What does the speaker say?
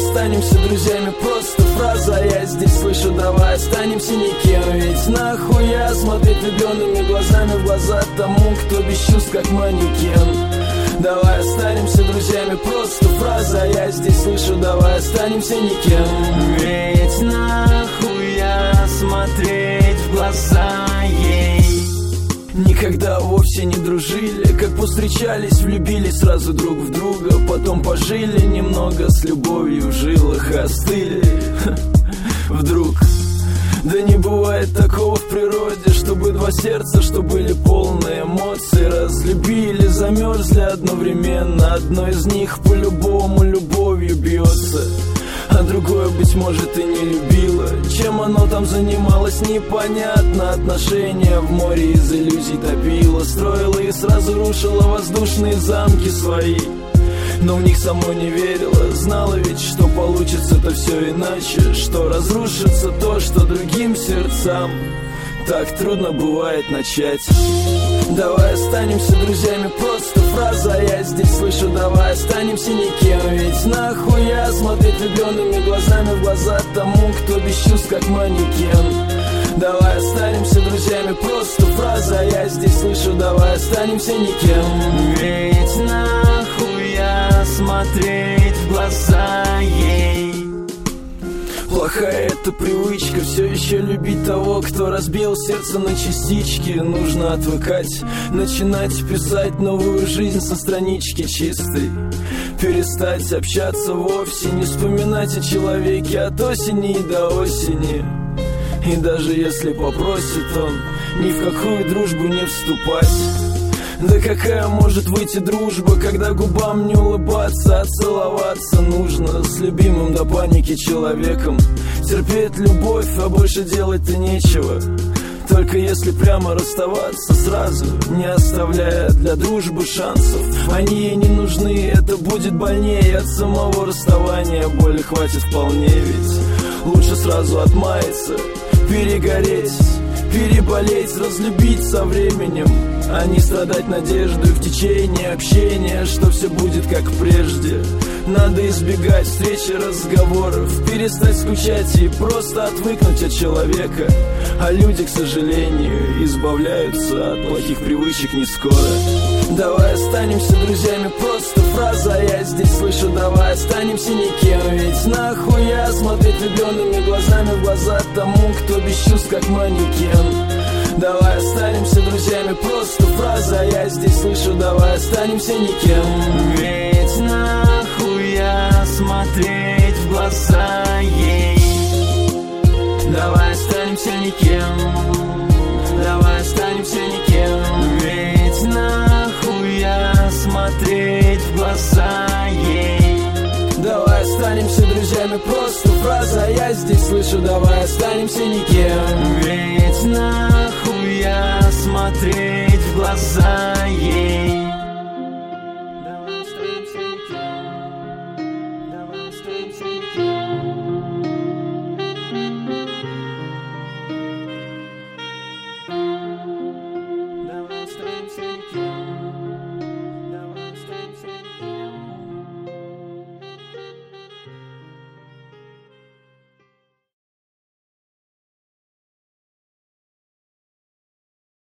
останемся друзьями, просто фраза, а я здесь слышу, давай останемся никем. Ведь нахуя смотреть влюбленными глазами в глаза тому, кто без чувств как манекен. Давай останемся друзьями, просто фраза, а я здесь слышу, давай останемся никем. Ведь нахуя смотреть в глаза ей. Никогда вовсе не дружили, как повстречались, влюбились сразу друг в друга. Потом пожили немного с любовью в жилах и остыли. Вдруг. Да не бывает такого в природе, чтобы два сердца, что были полные эмоций, разлюбили, замерзли одновременно. Одно из них по-любому любовью бьется, а другое, быть может, и не любило. Чем оно там занималось, непонятно. Отношения в море из иллюзий топило, строила и сразу рушила воздушные замки свои. Но в них самой не верила, знала ведь, что получится-то все иначе, что разрушится то, что другим сердцам так трудно бывает начать. Давай останемся друзьями, просто фраза, а я здесь слышу, давай останемся никем. Ведь нахуя смотреть влюбленными глазами в глаза тому, кто без чувств как манекен. Давай останемся друзьями, просто фраза, а я здесь слышу, давай останемся никем. Ведь нахуя смотреть в глаза ей. Плохая эта привычка, все еще любить того, кто разбил сердце на частички. Нужно отвыкать, начинать писать новую жизнь со странички чистой. Перестать общаться вовсе, не вспоминать о человеке от осени и до осени. И даже если попросит он, ни в какую дружбу не вступать. Да какая может выйти дружба, когда губам не улыбаться, а целоваться нужно с любимым до паники человеком. Терпеть любовь, а больше делать-то нечего. Только если прямо расставаться сразу, не оставляя для дружбы шансов. Они ей не нужны, это будет больнее от самого расставания. Боли хватит вполне, ведь лучше сразу отмаяться, перегореть, переболеть, разлюбить со временем, а не страдать надеждой в течение общения, что все будет как прежде. Надо избегать встречи, разговоров, перестать скучать и просто отвыкнуть от человека. А люди, к сожалению, избавляются от плохих привычек не скоро. Давай останемся друзьями, просто фраза, а я здесь слышу, давай останемся никем. Ведь нахуя смотреть влюбленными глазами в глаза тому, кто без чувств как манекен. Давай останемся друзьями, просто фраза, а я здесь слышу, давай останемся никем. Ведь нахуя смотреть в глаза ей. Давай останемся никем. Давай останемся никем. Ведь нахуя смотреть в глаза ей. Давай останемся друзьями, просто фраза, а я здесь слышу, давай останемся никем. Ведь нахуя смотреть в глаза